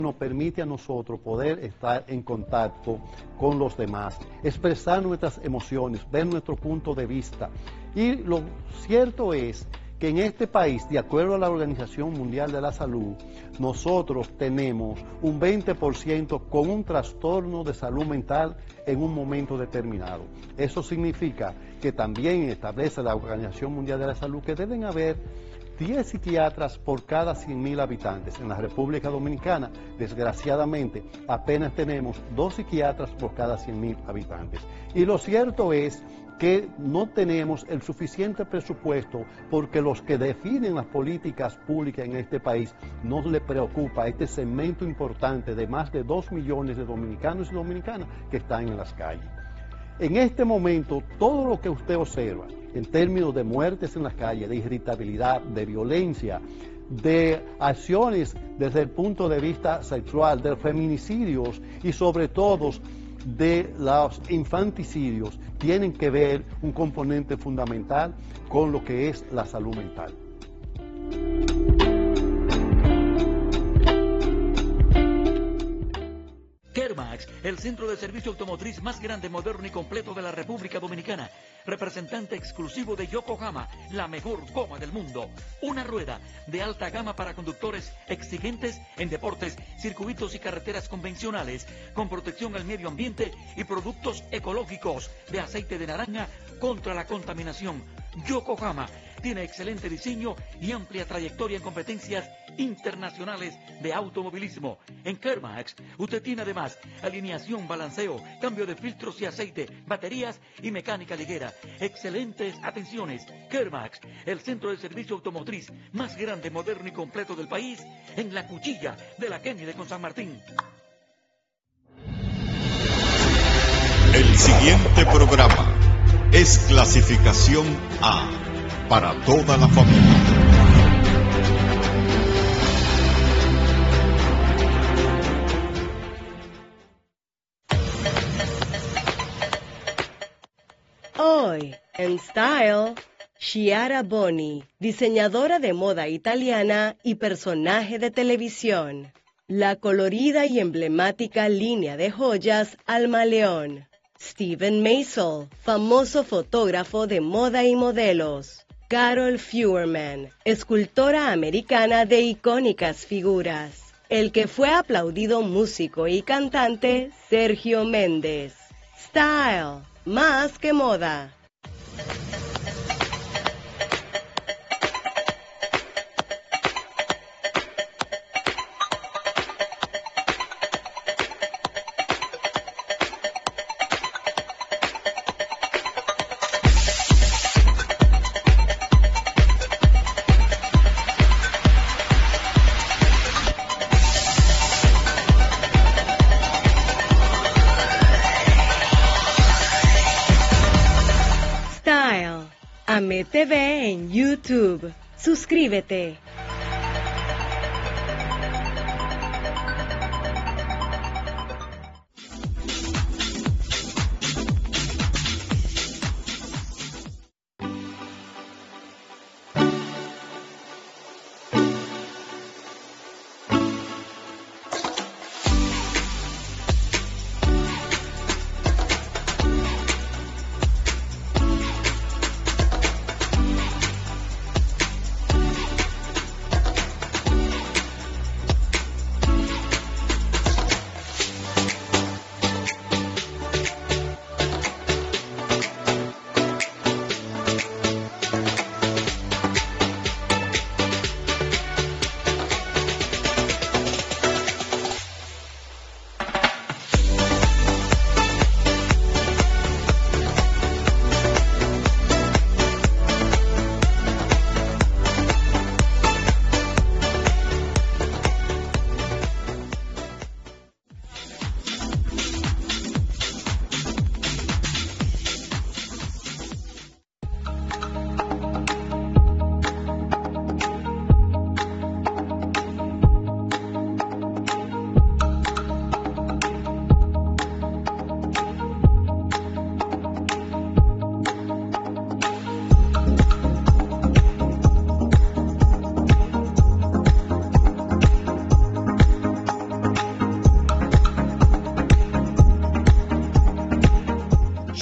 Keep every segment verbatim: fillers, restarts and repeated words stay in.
nos permite a nosotros poder estar en contacto con los demás, expresar nuestras emociones, ver nuestro punto de vista. Y lo cierto es que en este país, de acuerdo a la Organización Mundial de la Salud, nosotros tenemos un veinte por ciento con un trastorno de salud mental en un momento determinado. Eso significa que también establece la Organización Mundial de la Salud que deben haber diez psiquiatras por cada cien mil habitantes. En la República Dominicana, desgraciadamente, apenas tenemos dos psiquiatras por cada cien mil habitantes. Y lo cierto es que no tenemos el suficiente presupuesto porque los que definen las políticas públicas en este país no les preocupa este segmento importante de más de dos millones de dominicanos y dominicanas que están en las calles. En este momento, todo lo que usted observa en términos de muertes en las calles, de irritabilidad, de violencia, de acciones desde el punto de vista sexual, de feminicidios y sobre todo de los infanticidios, tienen que ver un componente fundamental con lo que es la salud mental. Kermax, el centro de servicio automotriz más grande, moderno y completo de la República Dominicana. Representante exclusivo de Yokohama, la mejor goma del mundo. Una rueda de alta gama para conductores exigentes en deportes, circuitos y carreteras convencionales, con protección al medio ambiente y productos ecológicos de aceite de naranja contra la contaminación. Yokohama tiene excelente diseño y amplia trayectoria en competencias internacionales de automovilismo. En Kermax, usted tiene además alineación, balanceo, cambio de filtros y aceite, baterías y mecánica ligera. Excelentes atenciones. Kermax, el centro de servicio automotriz más grande, moderno y completo del país, en la cuchilla de la Kennedy con San Martín. El siguiente programa es clasificación A, para toda la familia. Hoy, en Style, Chiara Boni, diseñadora de moda italiana y personaje de televisión. La colorida y emblemática línea de joyas Alma León. Steven Meisel, famoso fotógrafo de moda y modelos. Carol Feuerman, escultora americana de icónicas figuras. El que fue aplaudido músico y cantante, Sergio Méndez. Style, más que moda. Ame T V en YouTube. Suscríbete.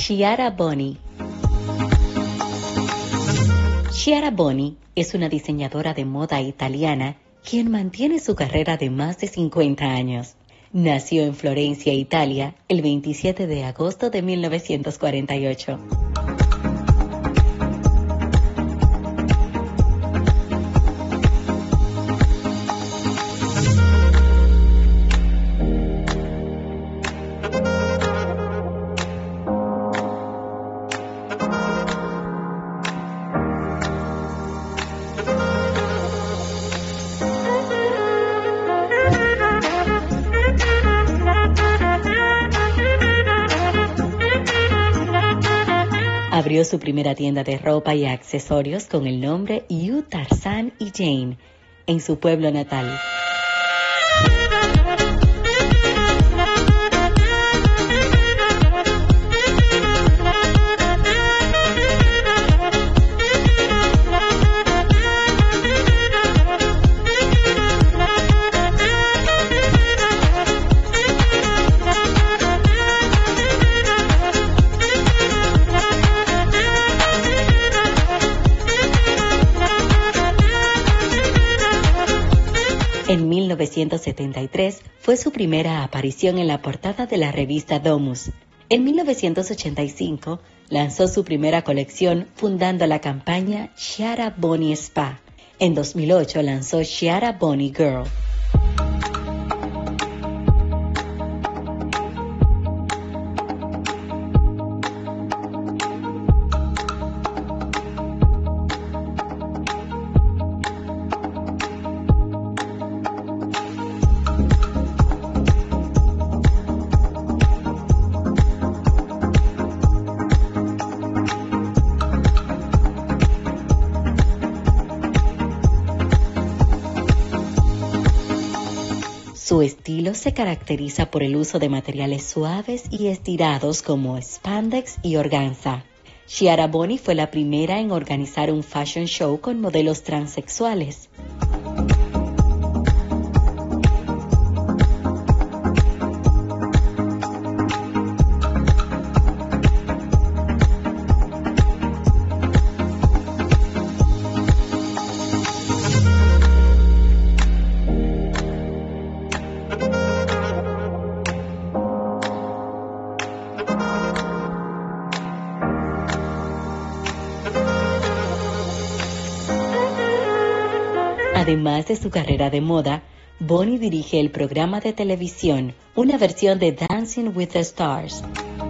Chiara Boni. Chiara Boni es una diseñadora de moda italiana quien mantiene su carrera de más de cincuenta años. Nació en Florencia, Italia, el veintisiete de agosto de mil novecientos cuarenta y ocho. Abrió su primera tienda de ropa y accesorios con el nombre You Tarzan y Jane en su pueblo natal. En mil novecientos setenta y tres fue su primera aparición en la portada de la revista Domus. En mil novecientos ochenta y cinco lanzó su primera colección fundando la campaña Chiara Boni Spa. En dos mil ocho lanzó Chiara Boni Girl. Su estilo se caracteriza por el uso de materiales suaves y estirados como spandex y organza. Chiara Boni fue la primera en organizar un fashion show con modelos transexuales. Además de su carrera de moda, Boni dirige el programa de televisión, una versión de Dancing with the Stars.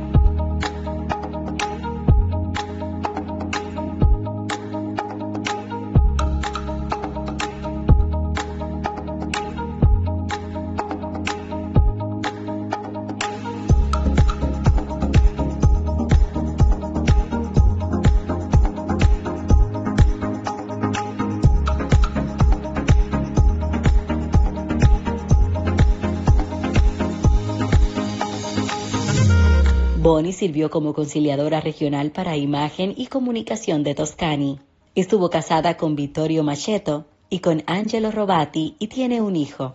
Boni sirvió como conciliadora regional para imagen y comunicación de Toscani. Estuvo casada con Vittorio Machetto y con Angelo Robati y tiene un hijo.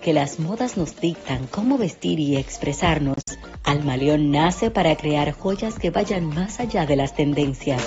que las modas nos dictan cómo vestir y expresarnos, Almaleón nace para crear joyas que vayan más allá de las tendencias.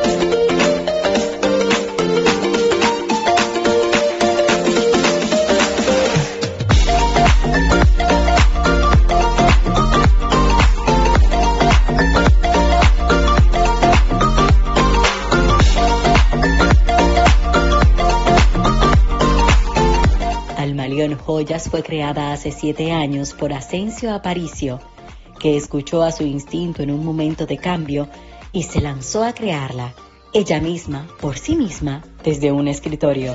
Joyas fue creada hace siete años por Asensio Aparicio, que escuchó a su instinto en un momento de cambio y se lanzó a crearla, ella misma, por sí misma, desde un escritorio.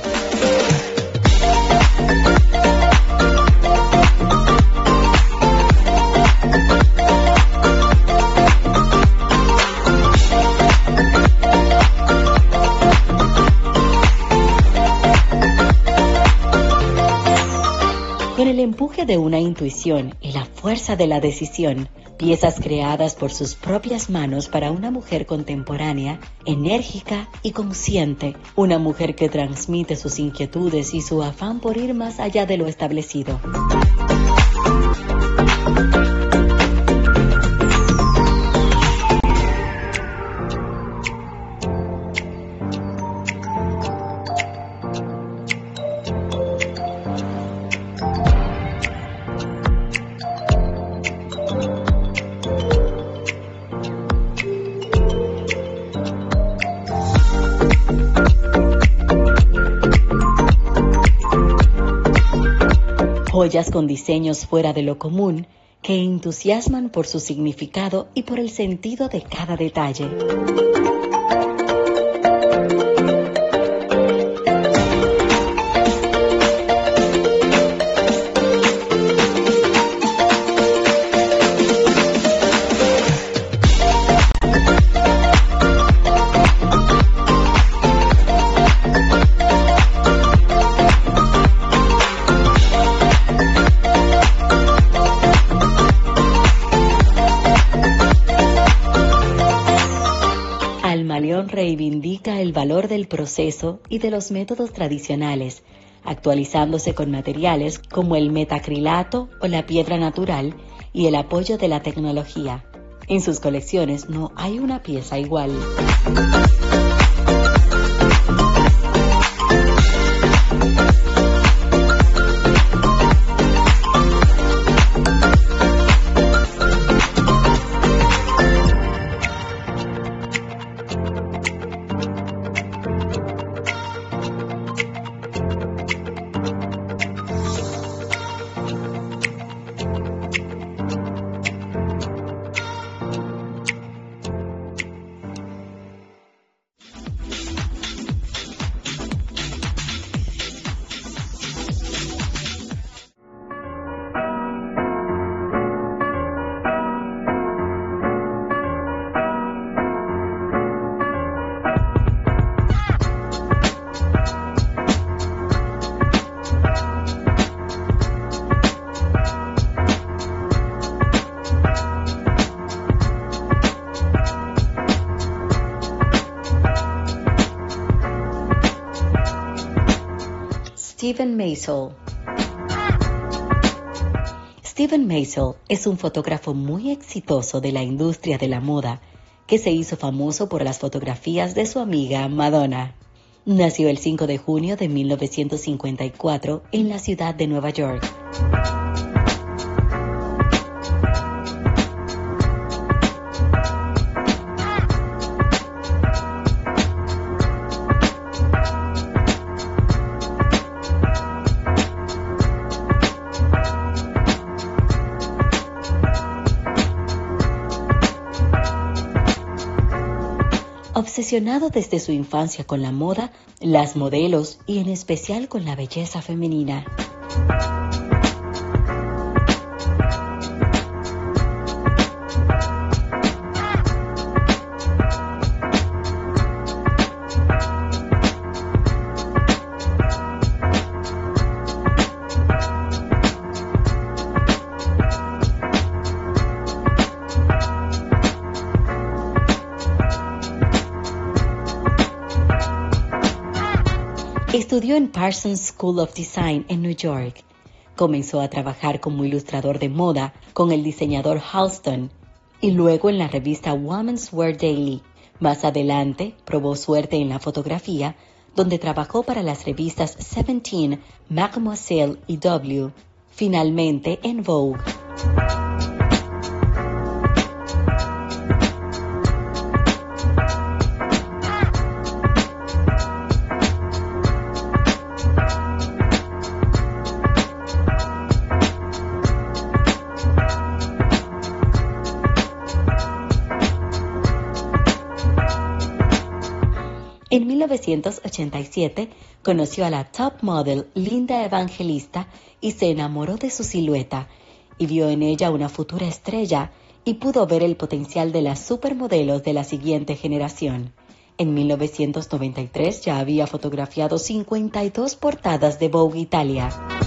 Con el empuje de una intuición y la fuerza de la decisión, piezas creadas por sus propias manos para una mujer contemporánea, enérgica y consciente, una mujer que transmite sus inquietudes y su afán por ir más allá de lo establecido. Joyas con diseños fuera de lo común que entusiasman por su significado y por el sentido de cada detalle. Reivindica el valor del proceso y de los métodos tradicionales, actualizándose con materiales como el metacrilato o la piedra natural y el apoyo de la tecnología. En sus colecciones no hay una pieza igual. Steven Meisel. Steven Meisel es un fotógrafo muy exitoso de la industria de la moda que se hizo famoso por las fotografías de su amiga Madonna. Nació el cinco de junio de mil novecientos cincuenta y cuatro en la ciudad de Nueva York. Obsesionado desde su infancia con la moda, las modelos y en especial con la belleza femenina. Estudió en Parsons School of Design en New York. Comenzó a trabajar como ilustrador de moda con el diseñador Halston y luego en la revista Women's Wear Daily. Más adelante, probó suerte en la fotografía, donde trabajó para las revistas Seventeen, Mademoiselle y W. Finalmente en Vogue. En mil novecientos ochenta y siete conoció a la top model Linda Evangelista y se enamoró de su silueta y vio en ella una futura estrella y pudo ver el potencial de las supermodelos de la siguiente generación. En mil novecientos noventa y tres ya había fotografiado cincuenta y dos portadas de Vogue Italia.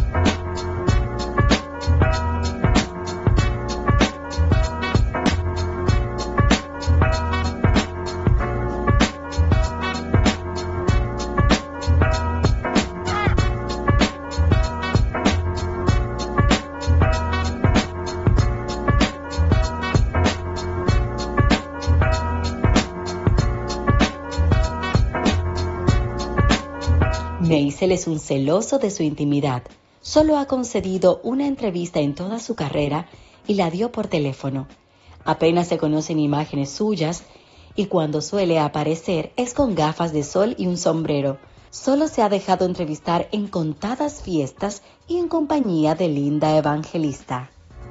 Maisel es un celoso de su intimidad. Solo ha concedido una entrevista en toda su carrera y la dio por teléfono. Apenas se conocen imágenes suyas y cuando suele aparecer es con gafas de sol y un sombrero. Solo se ha dejado entrevistar en contadas fiestas y en compañía de Linda Evangelista.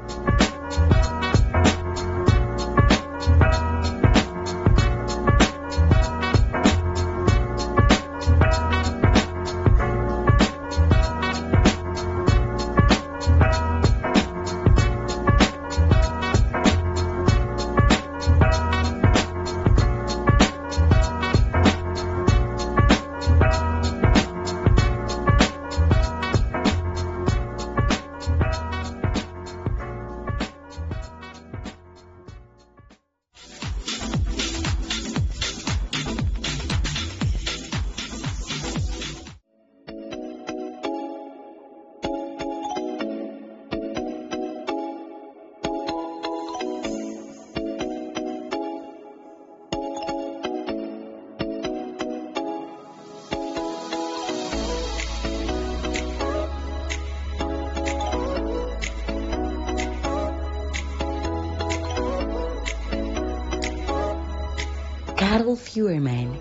Carol Feuermann.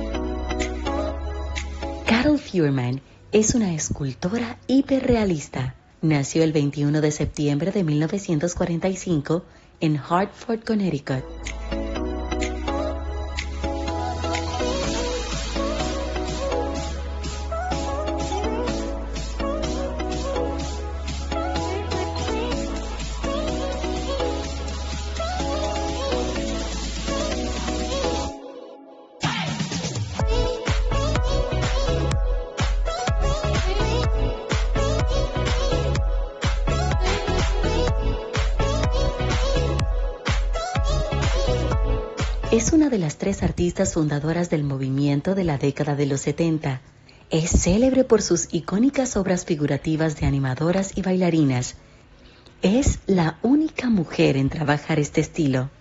Carol Feuermann es una escultora hiperrealista. Nació el veintiuno de septiembre de mil novecientos cuarenta y cinco en Hartford, Connecticut. Es una de las tres artistas fundadoras del movimiento de la década de los setenta. Es célebre por sus icónicas obras figurativas de animadoras y bailarinas. Es la única mujer en trabajar este estilo.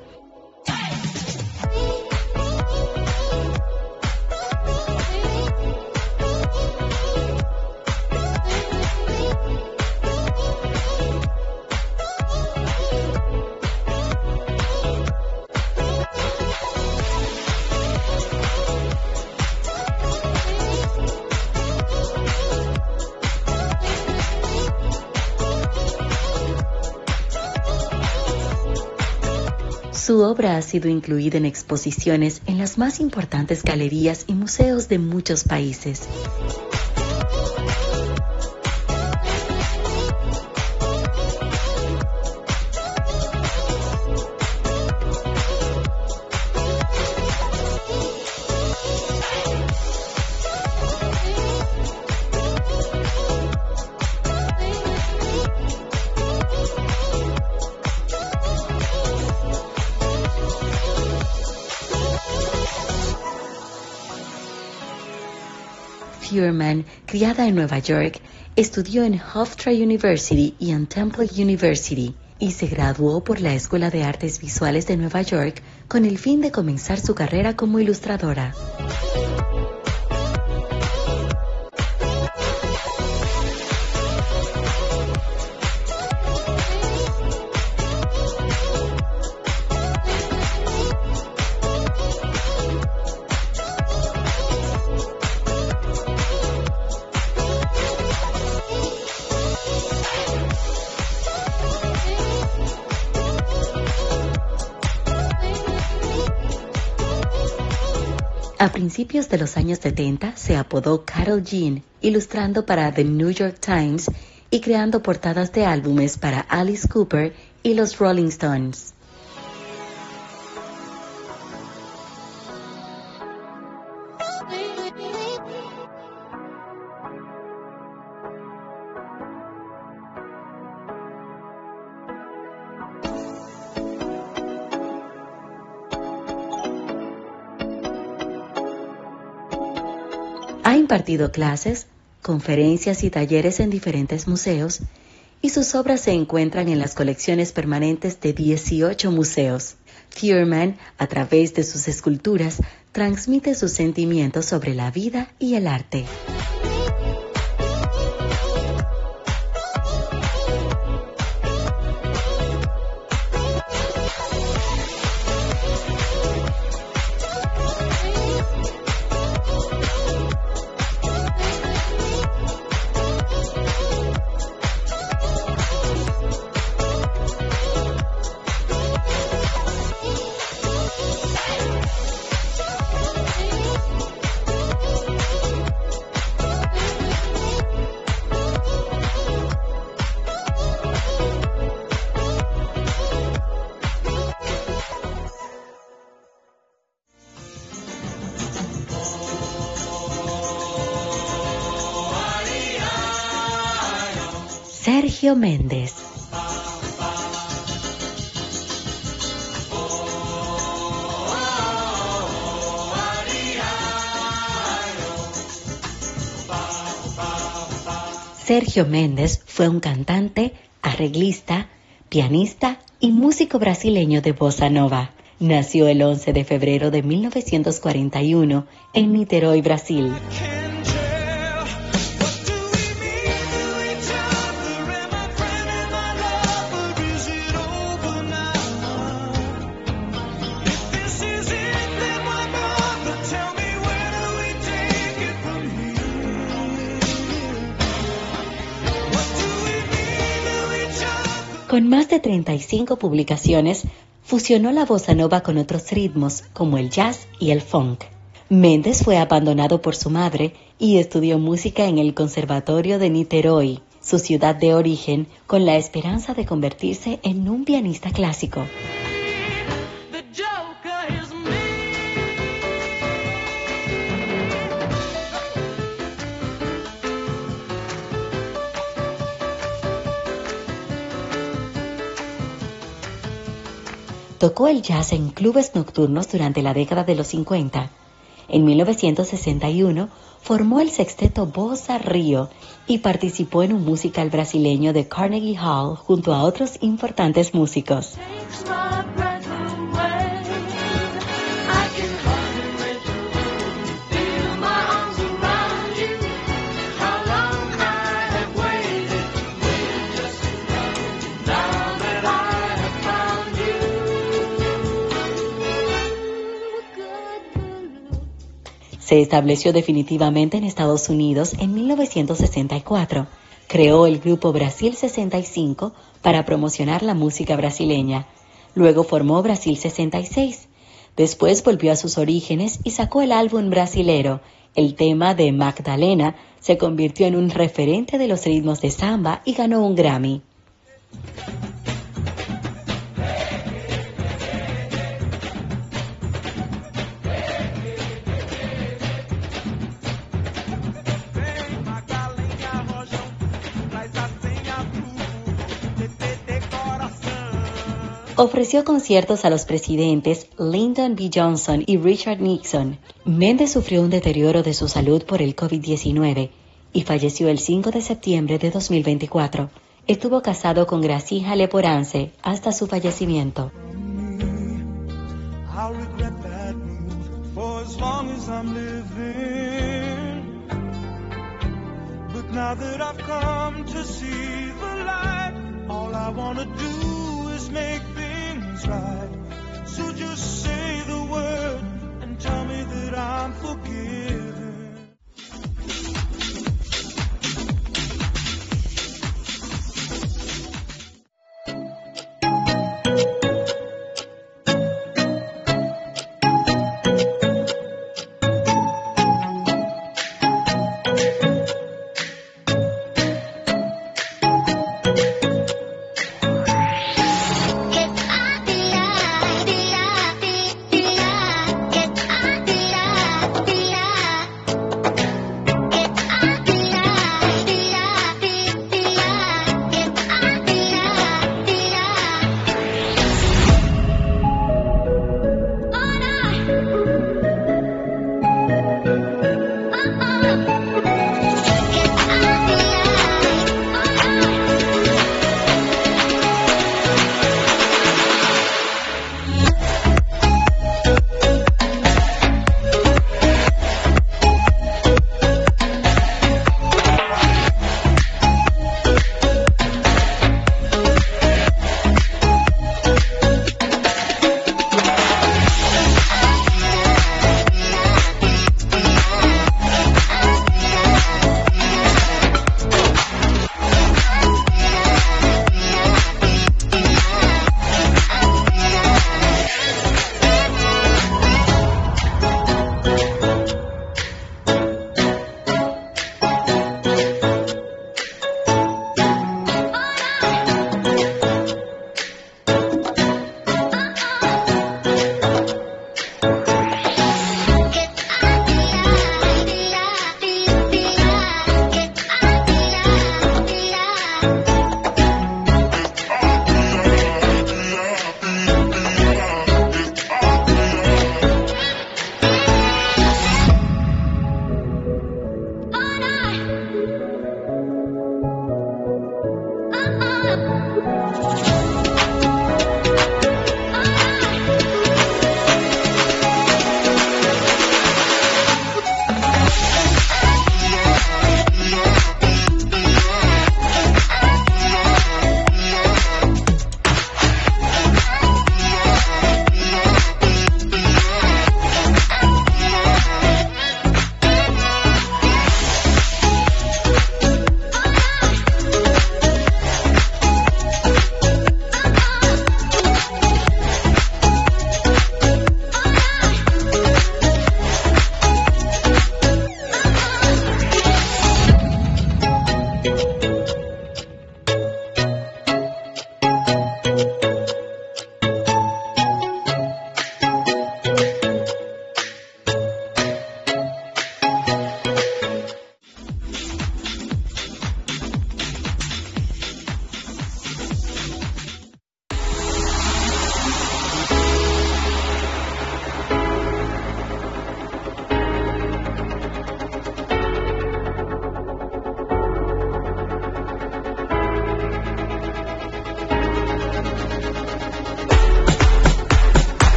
Su obra ha sido incluida en exposiciones en las más importantes galerías y museos de muchos países. Feuermann, criada en Nueva York, estudió en Hofstra University y en Temple University y se graduó por la Escuela de Artes Visuales de Nueva York con el fin de comenzar su carrera como ilustradora. A principios de los años setenta se apodó Carol Jean, ilustrando para The New York Times y creando portadas de álbumes para Alice Cooper y los Rolling Stones. Ha impartido clases, conferencias y talleres en diferentes museos y sus obras se encuentran en las colecciones permanentes de dieciocho museos. Thurman, a través de sus esculturas, transmite sus sentimientos sobre la vida y el arte. Sergio Méndez. Sergio Méndez fue un cantante, arreglista, pianista y músico brasileño de bossa nova. Nació el once de febrero de mil novecientos cuarenta y uno en Niterói, Brasil. Con más de treinta y cinco publicaciones, fusionó la bossa nova con otros ritmos como el jazz y el funk. Méndez fue abandonado por su madre y estudió música en el Conservatorio de Niterói, su ciudad de origen, con la esperanza de convertirse en un pianista clásico. Tocó el jazz en clubes nocturnos durante la década de los cincuenta. En mil novecientos sesenta y uno formó el sexteto Bossa Rio y participó en un musical brasileño de Carnegie Hall junto a otros importantes músicos. Se estableció definitivamente en Estados Unidos en mil novecientos sesenta y cuatro. Creó el grupo Brasil sesenta y cinco para promocionar la música brasileña. Luego formó Brasil sesenta y seis. Después volvió a sus orígenes y sacó el álbum brasilero. El tema de Magdalena se convirtió en un referente de los ritmos de samba y ganó un Grammy. Ofreció conciertos a los presidentes Lyndon B. Johnson y Richard Nixon. Méndez sufrió un deterioro de su salud por el COVID diecinueve y falleció el cinco de septiembre de dos mil veinticuatro. Estuvo casado con Gracija Leporance hasta su fallecimiento. Now that I've come to see the light, all I wanna do is make things right. So just say the word and tell me that I'm forgiven.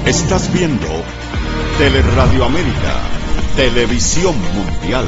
Estás viendo Teleradio América, Televisión Mundial.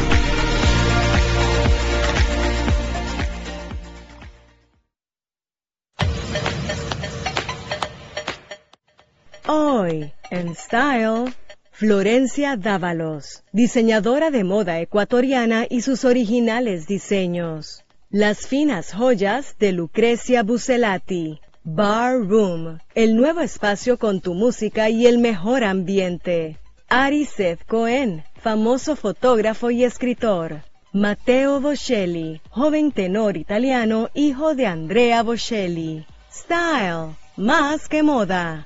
Hoy, en Style, Florencia Dávalos, diseñadora de moda ecuatoriana y sus originales diseños. Las finas joyas de Lucrecia Bucelati. Bar Room, el nuevo espacio con tu música y el mejor ambiente. Ari Seth Cohen, famoso fotógrafo y escritor. Matteo Bocelli, joven tenor italiano, hijo de Andrea Bocelli. Style, más que moda.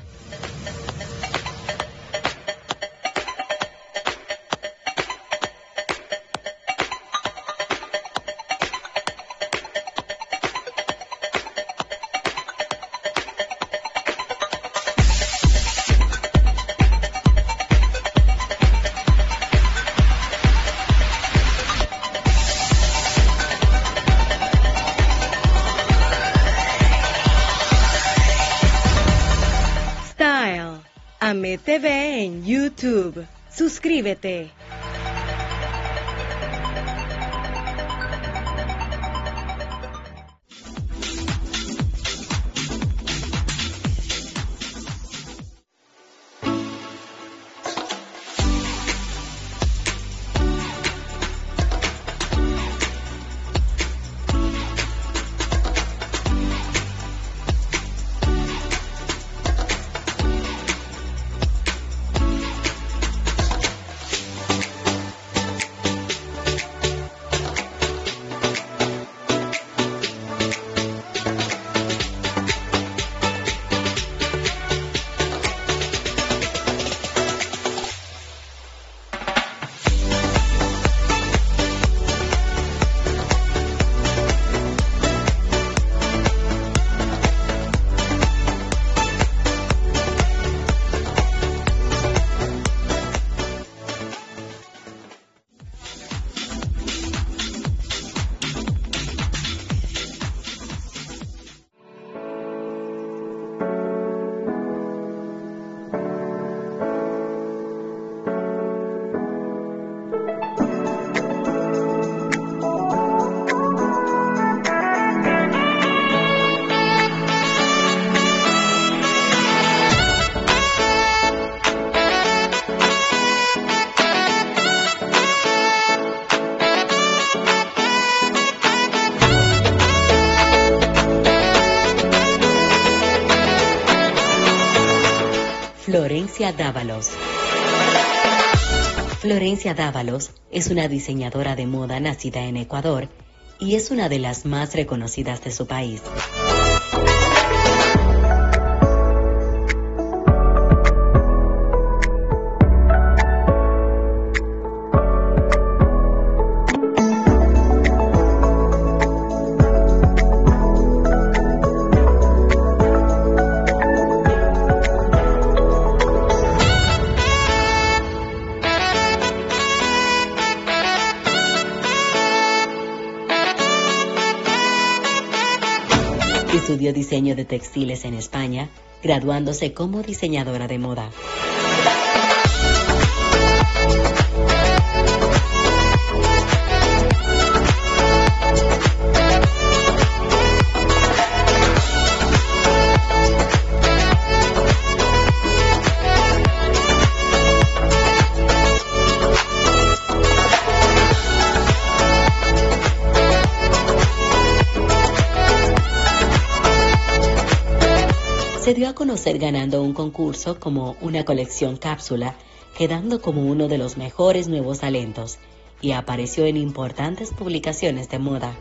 T V en YouTube. Suscríbete. Florencia Dávalos. Florencia Dávalos es una diseñadora de moda nacida en Ecuador y es una de las más reconocidas de su país. Estudió diseño de textiles en España, graduándose como diseñadora de moda. Se dio a conocer ganando un concurso como una colección cápsula, quedando como uno de los mejores nuevos talentos, y apareció en importantes publicaciones de moda.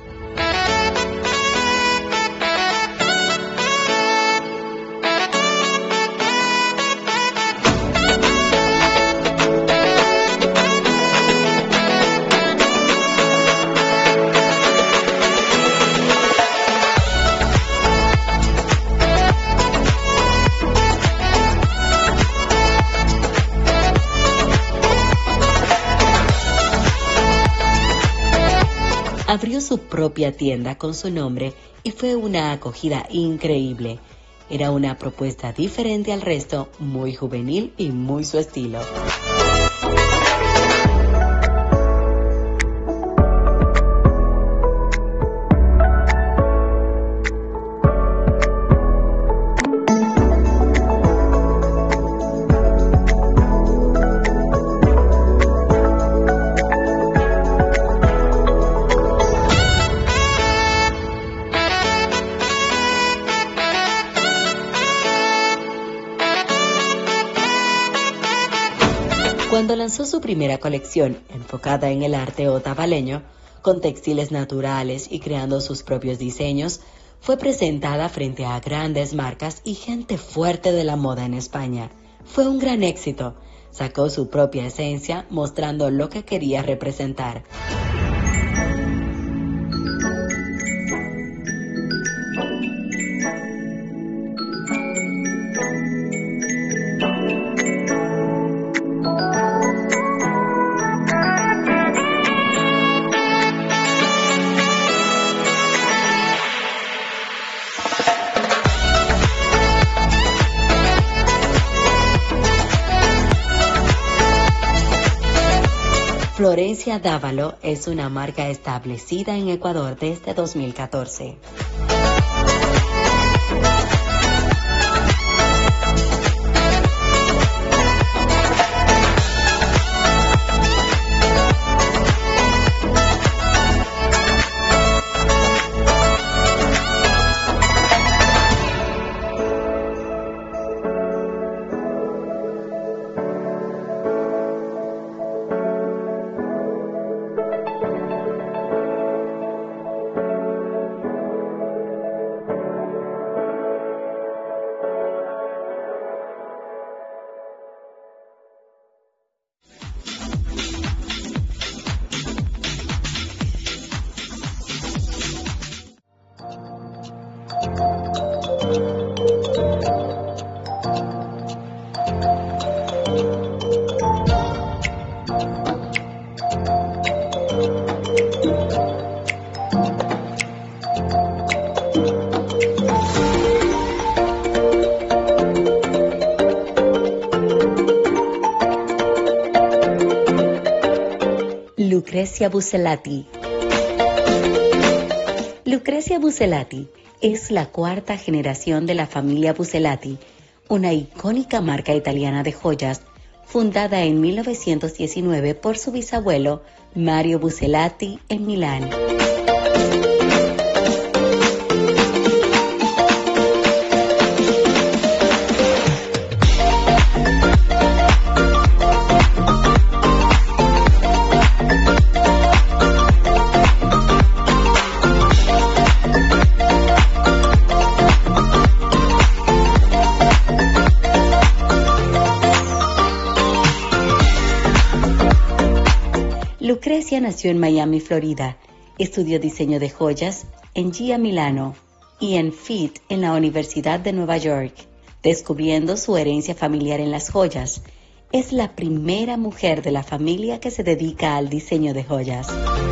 Abrió su propia tienda con su nombre y fue una acogida increíble, Era una propuesta diferente al resto, muy juvenil y muy su estilo. Cuando lanzó su primera colección, enfocada en el arte otavaleño, con textiles naturales y creando sus propios diseños, fue presentada frente a grandes marcas y gente fuerte de la moda en España. Fue un gran éxito. Sacó su propia esencia, mostrando lo que quería representar. Florencia Dávalo es una marca establecida en Ecuador desde dos mil catorce. Lucrecia Buccellati. Lucrecia Buccellati es la cuarta generación de la familia Buccellati, una icónica marca italiana de joyas fundada en mil novecientos diecinueve por su bisabuelo Mario Buccellati en Milán. Lucrecia nació en Miami, Florida. Estudió diseño de joyas en Gia Milano y en F I T en la Universidad de Nueva York, descubriendo su herencia familiar en las joyas. Es la primera mujer de la familia que se dedica al diseño de joyas.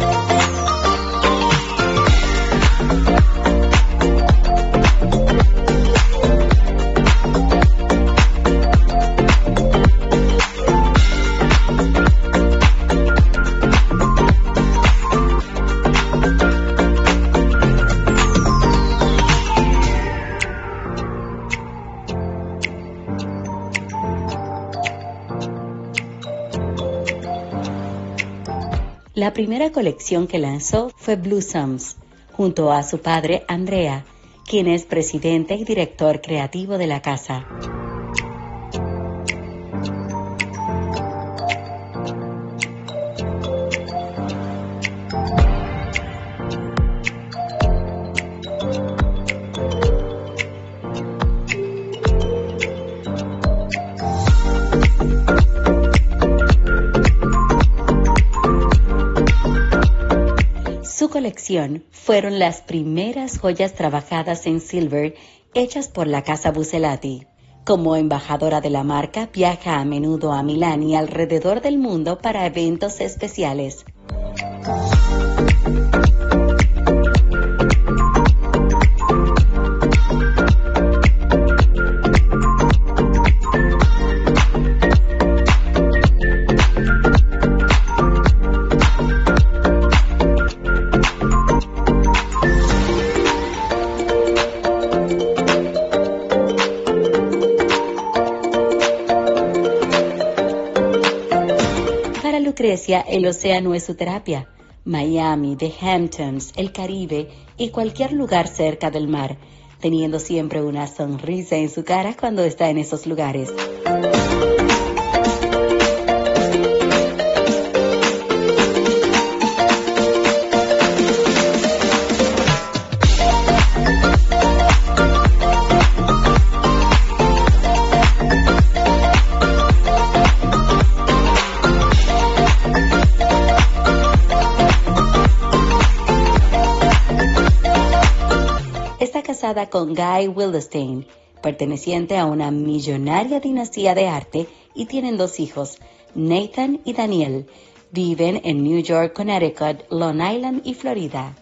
La primera colección que lanzó fue Blossoms, junto a su padre Andrea, quien es presidente y director creativo de la casa. Su colección fueron las primeras joyas trabajadas en silver hechas por la casa Buccellati. Como embajadora de la marca, viaja a menudo a Milán y alrededor del mundo para eventos especiales. Lucrecia, el océano es su terapia. Miami, The Hamptons, el Caribe y cualquier lugar cerca del mar, teniendo siempre una sonrisa en su cara cuando está en esos lugares. Casada con Guy Wildenstein, perteneciente a una millonaria dinastía de arte, y tienen dos hijos, Nathan y Daniel. Viven en New York, Connecticut, Long Island y Florida.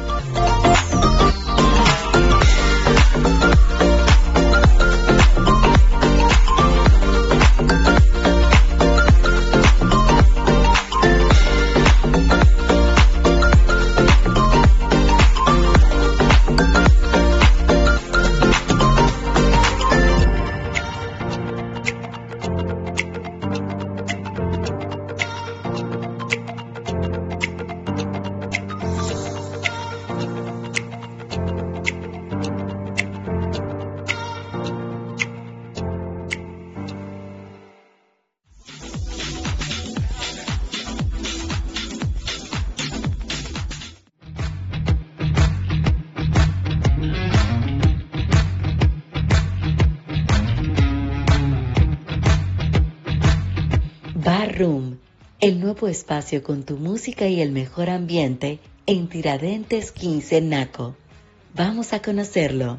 Bar Room, el nuevo espacio con tu música y el mejor ambiente en Tiradentes quince Naco. Vamos a conocerlo.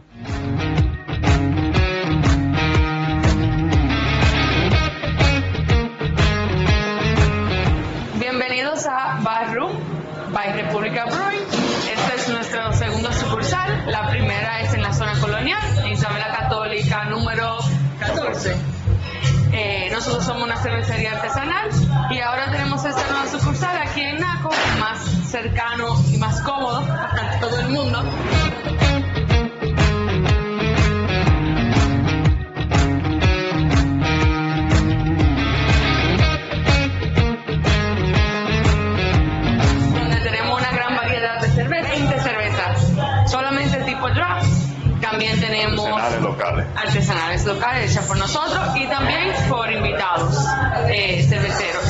Bienvenidos a Bar Room by República Brewing. Este es nuestro segundo sucursal. La primera es en la zona colonial, en Isabela Católica número catorce. Eh, nosotros somos una cervecería artesanal y ahora tenemos esta nueva sucursal aquí en Naco, más cercano y más cómodo para todo el mundo. Donde tenemos una gran variedad de cervezas, veinte cervezas, solamente tipo draft. También tenemos artesanales locales, artesanales locales hechas por nosotros y también por invitados eh, cerveceros.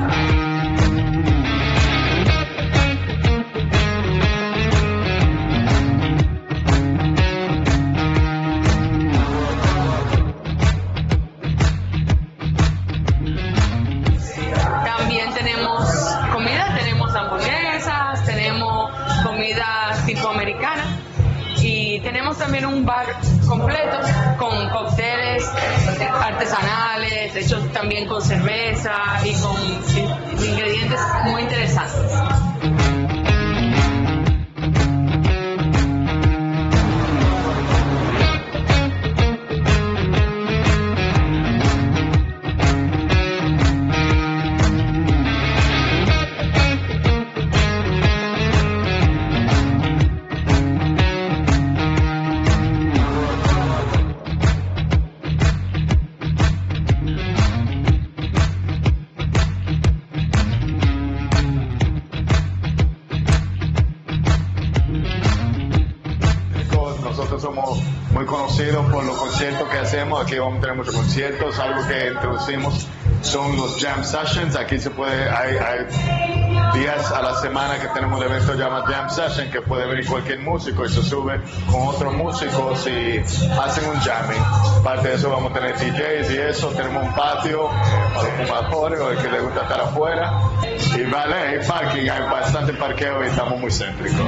También tenemos comida, tenemos hamburguesas, tenemos comida tipo americana. Y tenemos también un bar completo con cócteles artesanales, hechos también con cerveza y con ingredientes muy interesantes. Por los conciertos que hacemos, aquí vamos a tener muchos conciertos. Algo que introducimos son los jam sessions. Aquí se puede, hay, hay días a la semana que tenemos un evento llamado Jam Session, que puede venir cualquier músico y se sube con otros músicos y hacen un jamming. Aparte de eso vamos a tener D Js y eso, tenemos un patio para los fumadores o el que le gusta estar afuera. Y vale, hay parking, hay bastante parqueo y estamos muy céntricos.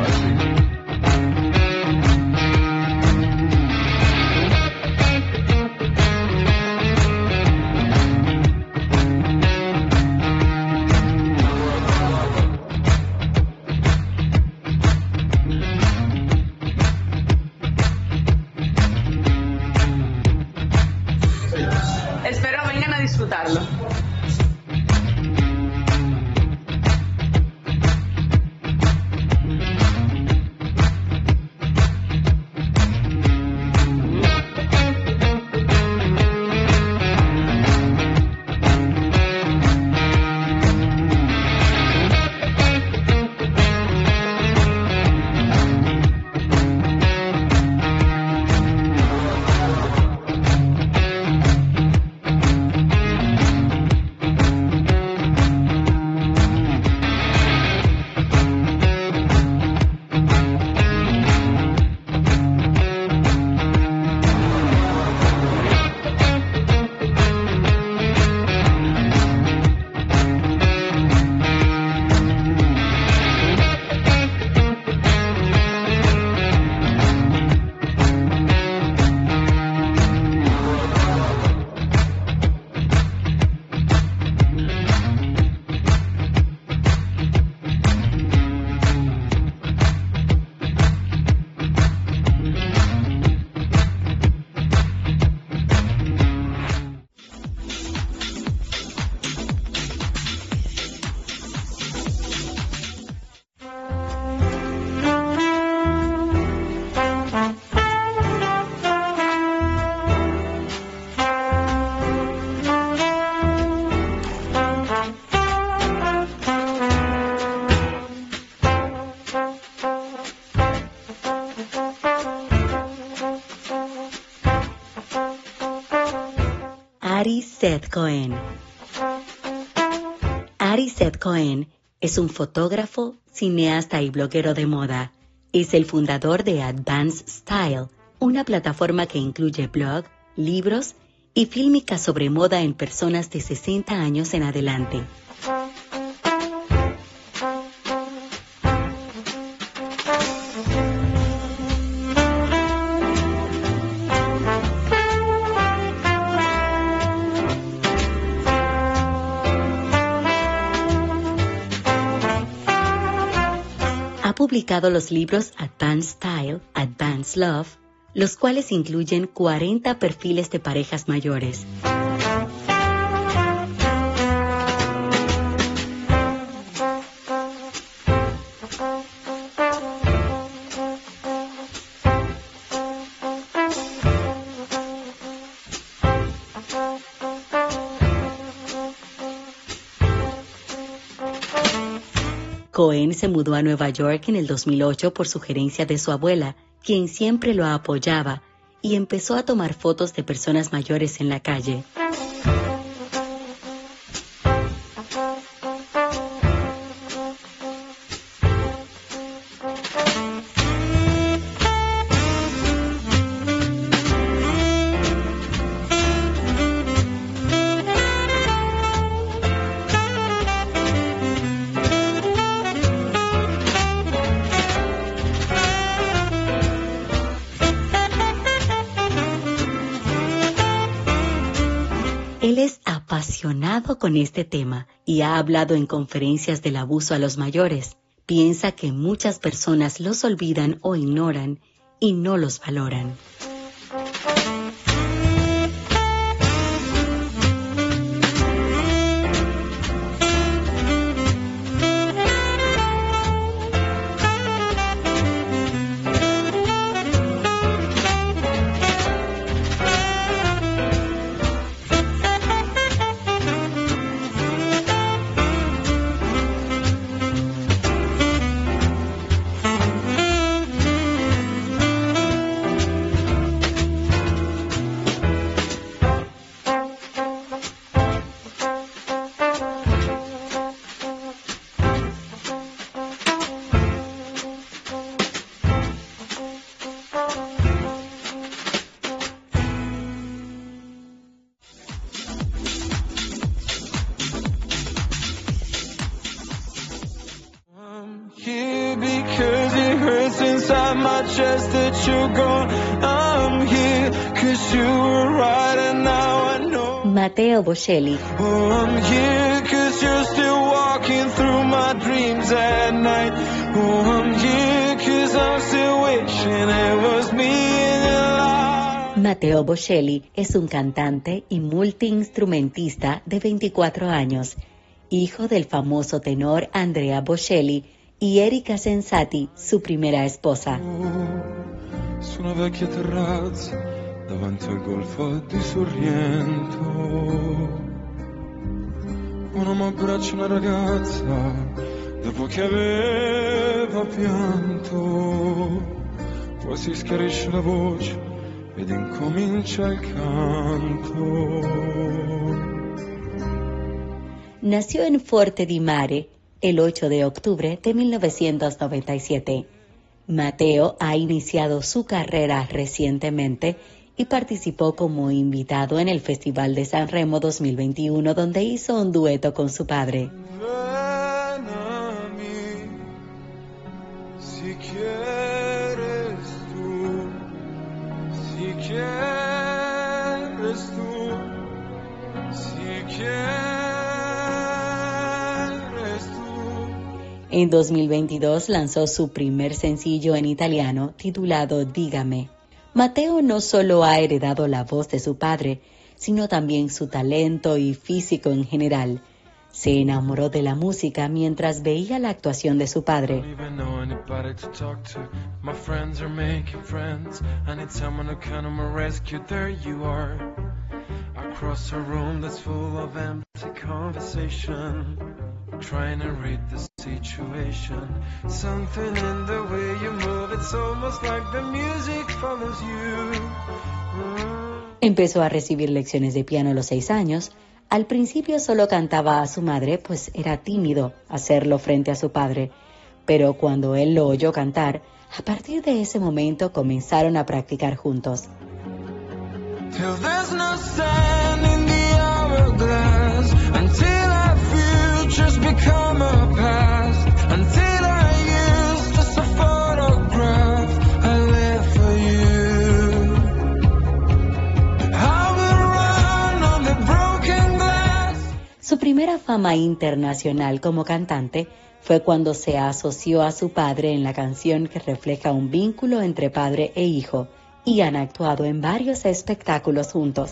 Espero vengan a disfrutarlo. Ari Seth Cohen. Ari Seth Cohen es un fotógrafo, cineasta y bloguero de moda. Es el fundador de Advanced Style, una plataforma que incluye blog, libros y fílmica sobre moda en personas de sesenta años en adelante. Ha publicado los libros Advanced Style, Advanced Love, los cuales incluyen cuarenta perfiles de parejas mayores. Cohen se mudó a Nueva York en el dos mil ocho por sugerencia de su abuela, quien siempre lo apoyaba, y empezó a tomar fotos de personas mayores en la calle. Él es apasionado con este tema y ha hablado en conferencias del abuso a los mayores. Piensa que muchas personas los olvidan o ignoran y no los valoran. Because it hurts inside my chest that you're gone. I'm here because you were right and now I know. Matteo Bocelli. Oh, I'm here because you're still walking through my dreams at night. Oh, I'm here because I'm still wishing it was me in your life. Matteo Bocelli es un cantante y multiinstrumentista de veinticuatro años, hijo del famoso tenor Andrea Bocelli y Erika Sensati, su primera esposa. Su una vecchia terrazza davanti al golfo di Sorrento. Un uomo abbraccia una ragazza dopo che aveva pianto. Poi si schiarisce la voce ed incomincia il canto. Nació en Forte di Mare el ocho de octubre de mil novecientos noventa y siete. Matteo ha iniciado su carrera recientemente y participó como invitado en el Festival de San Remo dos mil veintiuno, donde hizo un dueto con su padre. Ven a mí, si quieres tú, si quieres tú, si quieres. En dos mil veintidós lanzó su primer sencillo en italiano titulado Dígame. Matteo no solo ha heredado la voz de su padre, sino también su talento y físico en general. Se enamoró de la música mientras veía la actuación de su padre. Trying to read the situation. Something in the way you move, it's almost like the music follows you. Mm. Empezó a recibir lecciones de piano a los seis años. Al principio solo cantaba a su madre, pues era tímido hacerlo frente a su padre. Pero cuando él lo oyó cantar, a partir de ese momento comenzaron a practicar juntos. Till there's no sand in the hourglass, until our futures become a past, until I use just a photograph, I live for you. I will run on the broken glass. Su primera fama internacional como cantante fue cuando se asoció a su padre en la canción que refleja un vínculo entre padre e hijo, y han actuado en varios espectáculos juntos.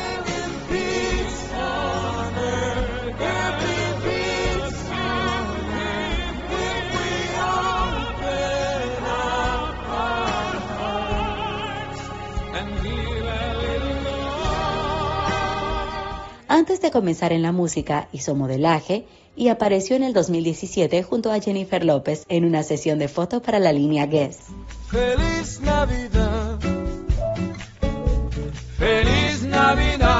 Antes de comenzar en la música, hizo modelaje y apareció en el dos mil diecisiete junto a Jennifer López en una sesión de foto para la línea Guess. Feliz Navidad, Feliz Navidad.